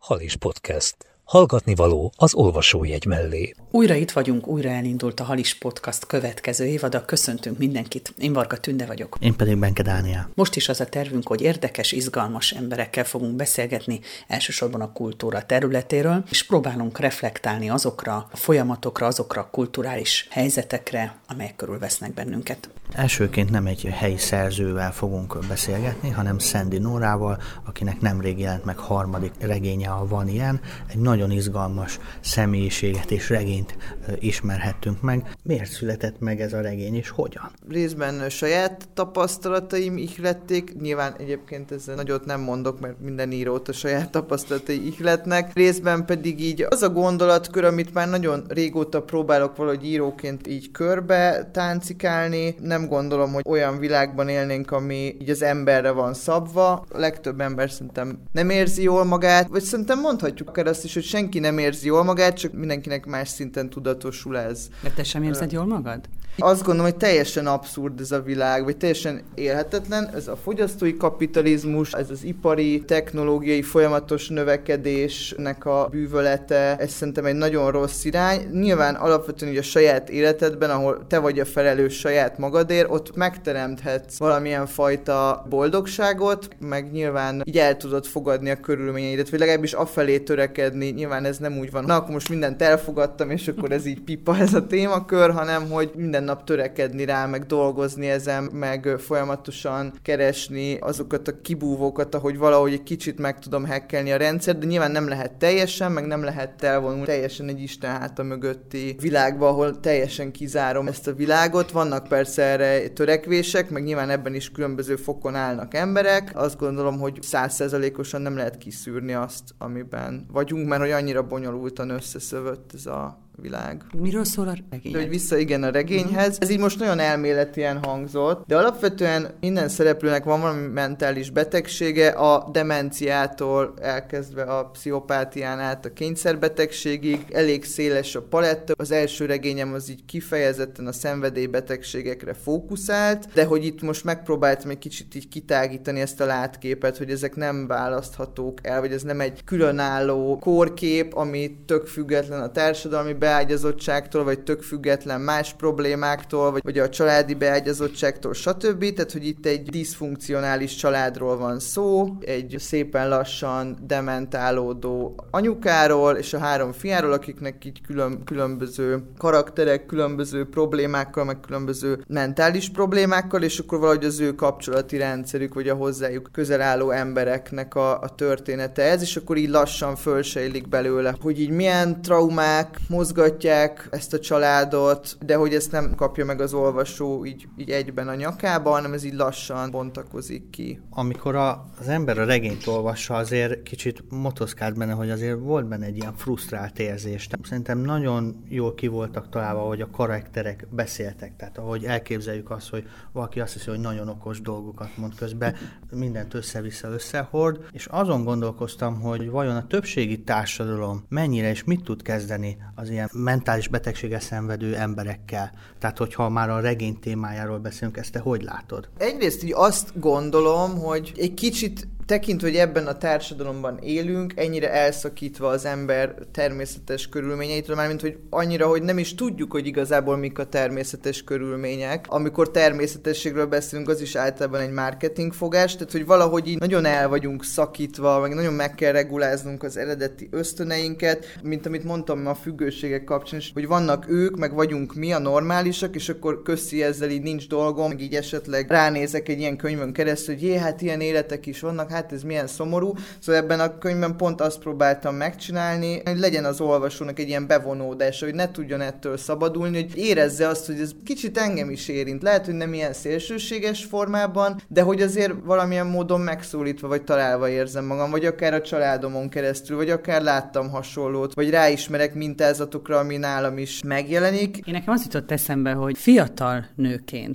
Halis Podcast. Hallgatni való az olvasójegy mellé. Újra itt vagyunk, újra elindult a Halis Podcast következő évada. Köszöntünk mindenkit. Én Varga Tünde vagyok. Én pedig Benke Dániel. Most is az a tervünk, hogy érdekes, izgalmas emberekkel fogunk beszélgetni, elsősorban a kultúra területéről, és próbálunk reflektálni azokra a folyamatokra, azokra a kulturális helyzetekre, amelyek körülvesznek bennünket. Elsőként nem egy helyi szerzővel fogunk beszélgetni, hanem Szendi Nórával, akinek nemrég jelent meg harmadik regénye, a Van ilyen. Egy nagyon izgalmas személyiséget és regényt ismerhettünk meg. Miért született meg ez a regény, és hogyan? Részben saját tapasztalataim ihlették, nyilván egyébként ezzel nagyot nem mondok, mert minden írót a saját tapasztalatai ihletnek. Részben pedig így az a gondolatkör, amit már nagyon régóta próbálok valahogy íróként így körbe táncikálni. Nem gondolom, hogy olyan világban élnénk, ami így az emberre van szabva. A legtöbb ember szerintem nem érzi jól magát, vagy szerintem mondhatjuk akár azt is, hogy senki nem érzi jól magát, csak mindenkinek más szinten tudatosul ez. Mert te sem érzed jól magad? Azt gondolom, hogy teljesen abszurd ez a világ, vagy teljesen élhetetlen. Ez a fogyasztói kapitalizmus, ez az ipari, technológiai folyamatos növekedésnek a bűvölete, ez szerintem egy nagyon rossz irány. Nyilván alapvetően ugye a saját életedben, ahol te vagy a felelős saját magadért, ott megteremthetsz valamilyen fajta boldogságot, meg nyilván így el tudod fogadni a körülményeidet, vagy legalábbis afelé törekedni. Nyilván ez nem úgy van, na akkor most mindent elfogadtam, és akkor ez így pipa ez a témakör, hanem hogy minden nap törekedni rá, meg dolgozni ezen, meg folyamatosan keresni azokat a kibúvókat, ahogy valahogy egy kicsit meg tudom hackelni a rendszert, de nyilván nem lehet teljesen, meg nem lehet elvonulni teljesen egy Isten háta mögötti világba, ahol teljesen kizárom ezt a világot. Vannak persze erre törekvések, meg nyilván ebben is különböző fokon állnak emberek. Azt gondolom, hogy 100%-osan nem lehet kiszűrni azt, amiben vagyunk, mert hogy annyira bonyolultan összeszövött ez a világ. Miről szól a regény? De hogy vissza igen a regényhez. Ez így most nagyon elméletien hangzott, de alapvetően minden szereplőnek van valami mentális betegsége, a demenciától elkezdve a pszichopátián át a kényszerbetegségig, elég széles a paletta. Az első regényem az így kifejezetten a szenvedélybetegségekre fókuszált, de hogy itt most megpróbáltam egy kicsit így kitágítani ezt a látképet, hogy ezek nem választhatók el, vagy ez nem egy különálló kórkép, ami tök független a társadalmi beágyazottságtól, vagy tök független más problémáktól, vagy a családi beágyazottságtól, stb. Tehát, hogy itt egy diszfunkcionális családról van szó, egy szépen lassan dementálódó anyukáról, és a 3 fiáról, akiknek így különböző karakterek, különböző problémákkal, meg különböző mentális problémákkal, és akkor valahogy az ő kapcsolati rendszerük, vagy a hozzájuk közel álló embereknek a története ez, és akkor így lassan fölsejlik belőle, hogy így milyen traumák mozgatják ezt a családot, de hogy ezt nem kapja meg az olvasó így egyben a nyakába, hanem ez így lassan bontakozik ki. Amikor az ember a regényt olvassa, azért kicsit motoszkált benne, hogy azért volt benne egy ilyen frusztrált érzés. Szerintem nagyon jól ki voltak találva, hogy a karakterek beszéltek. Tehát ahogy elképzeljük azt, hogy valaki azt hiszi, hogy nagyon okos dolgokat mond közben, mindent össze-vissza összehord, és azon gondolkoztam, hogy vajon a többségi társadalom mennyire és mit tud kezdeni az ilyen mentális betegséggel szenvedő emberekkel. Tehát, hogyha már a regény témájáról beszélünk, ezt te hogy látod? Egyrészt így azt gondolom, hogy egy kicsit tekintve, hogy ebben a társadalomban élünk, ennyire elszakítva az ember természetes körülményeitől, mármint hogy annyira, hogy nem is tudjuk, hogy igazából mik a természetes körülmények. Amikor természetességről beszélünk, az is általában egy marketingfogás, tehát hogy valahogy így nagyon el vagyunk szakítva, meg nagyon meg kell reguláznunk az eredeti ösztöneinket, mint amit mondtam a függőségek kapcsán is, hogy vannak ők, meg vagyunk mi a normálisak, és akkor köszi ezzel így nincs dolgom, meg így esetleg ránézek egy ilyen könyvön keresztül, hogy hát ilyen életek is vannak, hát ez milyen szomorú. Szóval ebben a könyvben pont azt próbáltam megcsinálni, hogy legyen az olvasónak egy ilyen bevonódása, hogy ne tudjon ettől szabadulni, hogy érezze azt, hogy ez kicsit engem is érint. Lehet, hogy nem ilyen szélsőséges formában, de hogy azért valamilyen módon megszólítva vagy találva érzem magam, vagy akár a családomon keresztül, vagy akár láttam hasonlót, vagy ráismerek mintázatokra, ami nálam is megjelenik. Én nekem az jutott eszembe, hogy fiatal nőként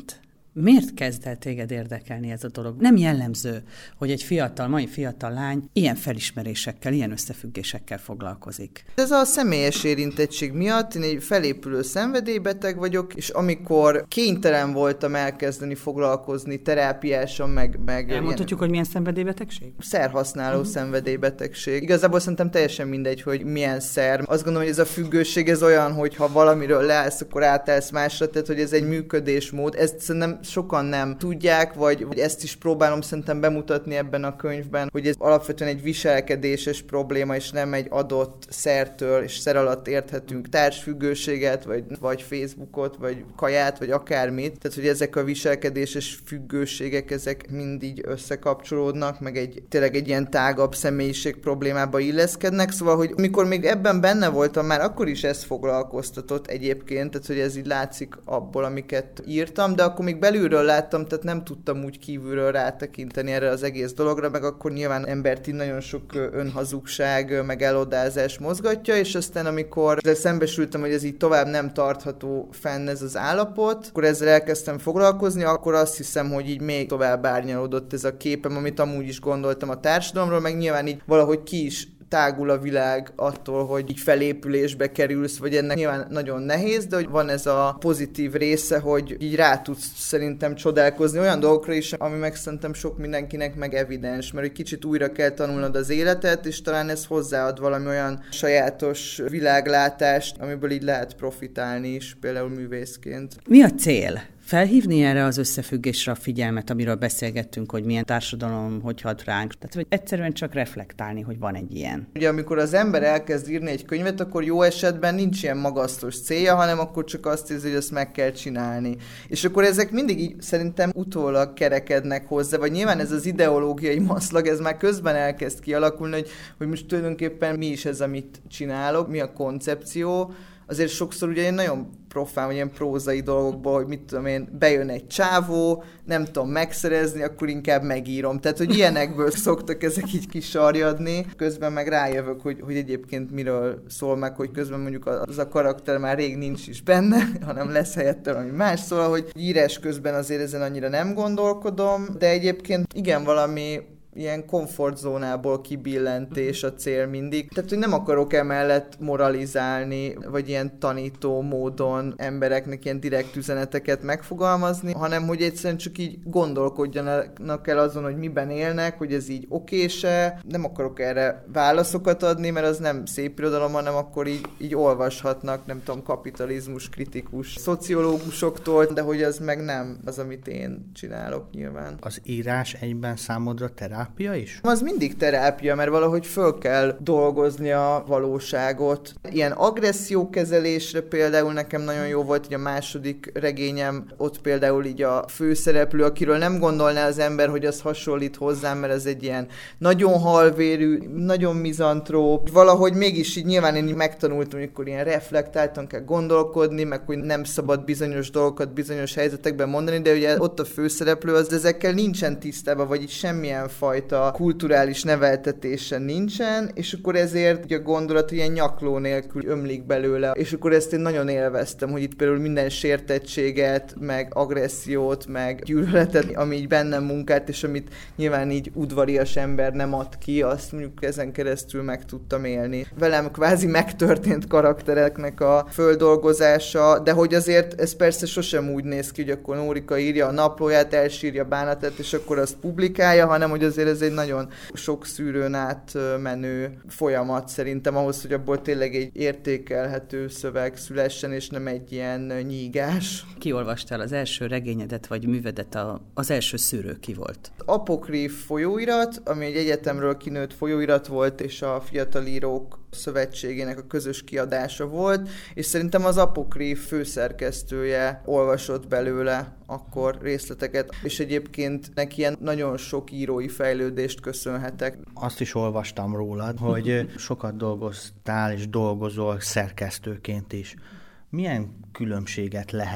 Miért kezd el téged érdekelni ez a dolog? Nem jellemző, hogy egy mai fiatal lány ilyen felismerésekkel, ilyen összefüggésekkel foglalkozik. Ez a személyes érintettség miatt én egy felépülő szenvedélybeteg vagyok, és amikor kénytelen voltam elkezdeni foglalkozni terápiásan, meg elmondhatjuk, hogy milyen szenvedélybetegség? Szerhasználó szenvedélybetegség. Igazából szerintem teljesen mindegy, hogy milyen szer. Azt gondolom, hogy ez a függőség ez olyan, hogy ha valamiről leállsz, akkor átállsz másra, tehát hogy ez egy működésmód. Ezt szerintem sokan nem tudják, vagy ezt is próbálom szerintem bemutatni ebben a könyvben, hogy ez alapvetően egy viselkedéses probléma, és nem egy adott szertől, és szer alatt érthetünk társfüggőséget, vagy Facebookot, vagy kaját, vagy akármit. Tehát, hogy ezek a viselkedéses függőségek, ezek mind így összekapcsolódnak, meg tényleg egy ilyen tágabb személyiség problémába illeszkednek. Szóval, hogy amikor még ebben benne voltam, már akkor is ez foglalkoztatott egyébként, tehát, hogy ez így látszik abból, amiket írtam, de akkor még belülről láttam, tehát nem tudtam úgy kívülről rátekinteni erre az egész dologra, meg akkor nyilván embert így nagyon sok önhazugság, meg elodázás mozgatja, és aztán amikor szembesültem, hogy ez így tovább nem tartható fenn ez az állapot, akkor ezzel elkezdtem foglalkozni, akkor azt hiszem, hogy így még tovább árnyalódott ez a képem, amit amúgy is gondoltam a társadalomról, meg nyilván így valahogy ki is tágul a világ attól, hogy így felépülésbe kerülsz, vagy ennek nyilván nagyon nehéz, de hogy van ez a pozitív része, hogy így rá tudsz szerintem csodálkozni olyan dolgokra is, ami meg szerintem sok mindenkinek meg evidens, mert egy kicsit újra kell tanulnod az életet, és talán ez hozzáad valami olyan sajátos világlátást, amiből így lehet profitálni is, például művészként. Mi a cél? Felhívni erre az összefüggésre a figyelmet, amiről beszélgettünk, hogy milyen társadalom, hogy hat ránk. Tehát, hogy egyszerűen csak reflektálni, hogy van egy ilyen. Ugye, amikor az ember elkezd írni egy könyvet, akkor jó esetben nincs ilyen magasztos célja, hanem akkor csak azt érzi, hogy ezt meg kell csinálni. És akkor ezek mindig így szerintem utólag kerekednek hozzá, vagy nyilván ez az ideológiai maszlag, ez már közben elkezd kialakulni, hogy most tulajdonképpen mi is ez, amit csinálok, mi a koncepció. Azért sokszor ugye én nagyon profán, vagy ilyen prózai dolgokból, hogy mit tudom én, bejön egy csávó, nem tudom megszerezni, akkor inkább megírom. Tehát, hogy ilyenekből szoktak ezek így kisarjadni. Közben meg rájövök, hogy egyébként miről szól meg, hogy közben mondjuk az a karakter már rég nincs is benne, hanem lesz helyette valami más. Szóval, hogy írás közben azért ezen annyira nem gondolkodom, de egyébként igen, valami ilyen komfortzónából kibillentés a cél mindig. Tehát, hogy nem akarok emellett moralizálni, vagy ilyen tanító módon embereknek ilyen direkt üzeneteket megfogalmazni, hanem, hogy egyszerűen csak így gondolkodjanak el azon, hogy miben élnek, hogy ez így okése. Nem akarok erre válaszokat adni, mert az nem szép irodalom, hanem akkor így olvashatnak, nem tudom, kapitalizmus kritikus szociológusoktól, de hogy az meg nem az, amit én csinálok nyilván. Az írás egyben számodra terápia is? Az mindig terápia, mert valahogy föl kell dolgozni a valóságot. Ilyen agressziókezelésre például nekem nagyon jó volt, hogy a második regényem, ott például így a főszereplő, akiről nem gondolná az ember, hogy az hasonlít hozzám, mert ez egy ilyen nagyon halvérű, nagyon mizantróp. Valahogy mégis így nyilván én megtanultam, amikor ilyen reflektáltan kell gondolkodni, meg hogy nem szabad bizonyos dolgokat bizonyos helyzetekben mondani, de ugye ott a főszereplő az ezekkel nincsen tisztában, vagy így semmilyen fajta kulturális neveltetése nincsen, és akkor ezért ugye a gondolat ilyen nyakló nélkül ömlik belőle, és akkor ezt én nagyon élveztem, hogy itt például minden sértettséget, meg agressziót, meg gyűlöletet, ami így bennem munkált, és amit nyilván így udvarias ember nem ad ki, azt mondjuk ezen keresztül meg tudtam élni. Velem kvázi megtörtént karaktereknek a földolgozása, de hogy azért ez persze sosem úgy néz ki, hogy akkor Nórika írja a naplóját, elsírja bánatát, és akkor azt publikálja, hanem hogy azért ez egy nagyon sok szűrőn át menő folyamat szerintem ahhoz, hogy abból tényleg egy értékelhető szöveg szülessen, és nem egy ilyen nyígás. Ki olvastál az első regényedet, vagy művedet, az első szűrő ki volt? Apokrif folyóirat, ami egy egyetemről kinőtt folyóirat volt, és a Fiatal Írók Szövetségének a közös kiadása volt, és szerintem az Apokrif főszerkesztője olvasott belőle akkor részleteket, és egyébként neki ilyen nagyon sok írói fejlődést köszönhetek. Azt is olvastam rólad, hogy sokat dolgoztál és dolgozol szerkesztőként is. Milyen különbséget lehet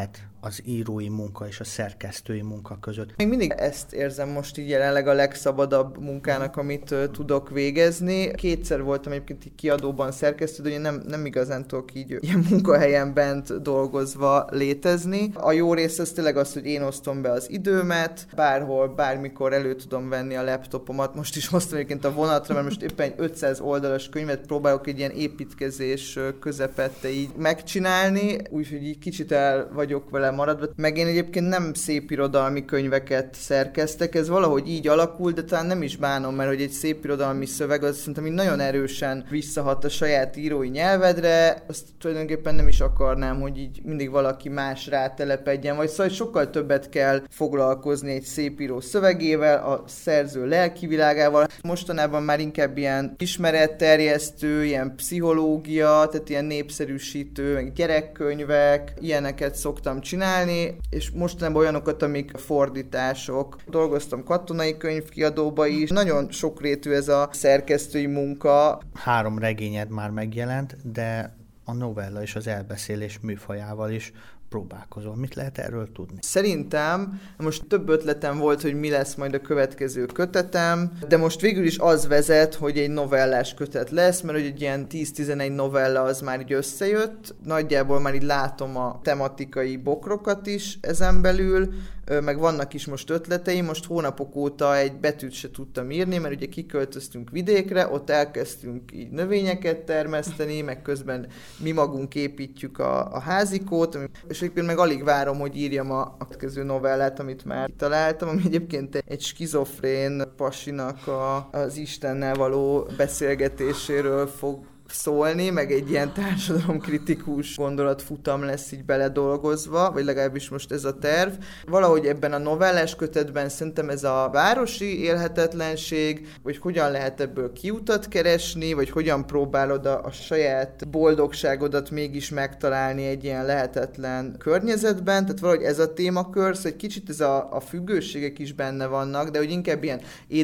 az írói munka és a szerkesztői munka között. Még mindig ezt érzem most így jelenleg a legszabadabb munkának, amit tudok végezni. Kétszer voltam egyébként így kiadóban szerkesztő, de én nem igazán tudok így ilyen munkahelyen bent dolgozva létezni. A jó rész az tényleg az, hogy én osztom be az időmet, bárhol, bármikor elő tudom venni a laptopomat. Most is hoztam egyébként a vonatra, mert most éppen egy 500 oldalas könyvet próbálok egy ilyen építkezés közepette így megcsinálni, úgyhogy így kicsit el vagyok vele maradva. Meg én egyébként nem szépirodalmi könyveket szerkeztek, ez valahogy így alakul, de talán nem is bánom, mert hogy egy szépirodalmi szöveg az szerintem így nagyon erősen visszahat a saját írói nyelvedre, azt tulajdonképpen nem is akarnám, hogy így mindig valaki más rátelepedjen, vagy szóval sokkal többet kell foglalkozni egy szépíró szövegével, a szerző lelkivilágával. Mostanában már inkább ilyen ismeretterjesztő, ilyen pszichológia, tehát ilyen népszerűsítő, gyerekkönyvek, ilyeneket szoktam csinálni, és mostanában olyanokat, amik fordítások. Dolgoztam katonai könyvkiadóba is, nagyon sokrétű ez a szerkesztői munka. 3 regényed már megjelent, de a novella és az elbeszélés műfajával is próbálkozol. Mit lehet erről tudni? Szerintem most több ötletem volt, hogy mi lesz majd a következő kötetem, de most végül is az vezet, hogy egy novellás kötet lesz, mert hogy egy ilyen 10-11 novella az már így összejött. Nagyjából már így látom a tematikai bokrokat is ezen belül, meg vannak is most ötleteim, most hónapok óta egy betűt se tudtam írni, mert ugye kiköltöztünk vidékre, ott elkezdtünk így növényeket termeszteni, meg közben mi magunk építjük a házikót, és egyébként meg alig várom, hogy írjam a következő novellát, amit már találtam, ami egyébként egy skizofrén pasinak az Istennel való beszélgetéséről fog szólni, meg egy ilyen társadalomkritikus gondolatfutam lesz így beledolgozva, vagy legalábbis most ez a terv. Valahogy ebben a novellás kötetben szerintem ez a városi élhetetlenség, vagy hogyan lehet ebből kiutat keresni, vagy hogyan próbálod a saját boldogságodat mégis megtalálni egy ilyen lehetetlen környezetben, tehát valahogy ez a témakör, szóval egy kicsit ez a függőségek is benne vannak, de hogy inkább ilyen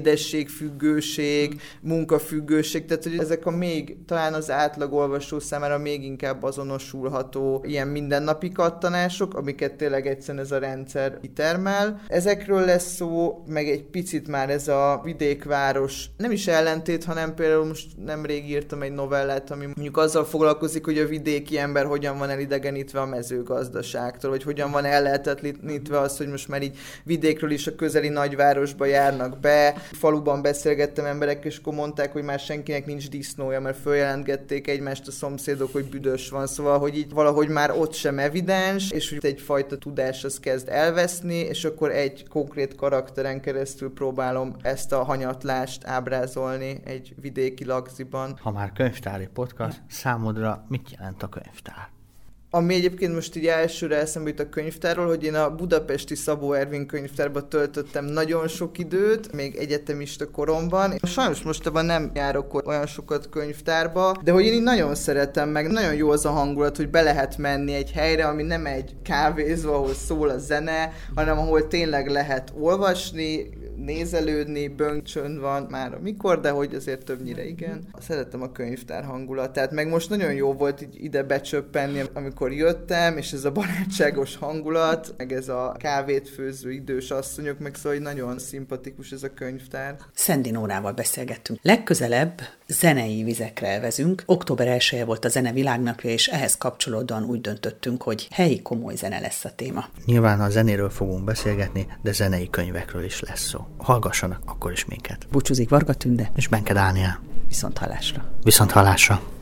édességfüggőség, munkafüggőség, tehát hogy ezek a még talán az átlag olvasó számára még inkább azonosulható ilyen mindennapi kattanások, amiket tényleg egyszerűen ez a rendszer kitermel. Ezekről lesz szó, meg egy picit már ez a vidékváros nem is ellentét, hanem például most nemrég írtam egy novellát, ami mondjuk azzal foglalkozik, hogy a vidéki ember hogyan van elidegenítve a mezőgazdaságtól, vagy hogyan van ellehetetlenítve az, hogy most már így vidékről is a közeli nagyvárosba járnak be. Faluban beszélgettem emberek, és akkor mondták, hogy már senkinek nincs disznója, mert följelentgették egymást a szomszédok, hogy büdös van, szóval, hogy így valahogy már ott sem evidens, és hogy egyfajta tudás az kezd elveszni, és akkor egy konkrét karakteren keresztül próbálom ezt a hanyatlást ábrázolni egy vidéki lagziban. Ha már könyvtári podcast, számodra mit jelent a könyvtár? Ami egyébként most így elsőre eszembe jut a könyvtárról, hogy én a budapesti Szabó Ervin könyvtárban töltöttem nagyon sok időt, még egyetemista koromban. Sajnos mostában nem járok olyan sokat könyvtárba, de hogy én így nagyon szeretem, meg nagyon jó az a hangulat, hogy be lehet menni egy helyre, ami nem egy kávézó, ahol szól a zene, hanem ahol tényleg lehet olvasni, nézelődni, böngcsönd van már amikor, de hogy azért többnyire igen. Szeretem a könyvtár hangulatát, meg most nagyon jó volt így ide becsöppenni, amikor jöttem, és ez a barátságos hangulat, meg ez a kávét főző idős asszonyok, meg szóval nagyon szimpatikus ez a könyvtár. Szendi Nórával beszélgettünk. Legközelebb zenei vizekre elvezünk. Október 1-e volt a Zene Világnapja, és ehhez kapcsolódóan úgy döntöttünk, hogy helyi komoly zene lesz a téma. Nyilván a zenéről fogunk beszélgetni, de zenei könyvekről is lesz szó. Hallgassanak akkor is minket. Búcsúzik Varga Tünde és Benke Dániel. Viszonthallásra. Viszonthallásra.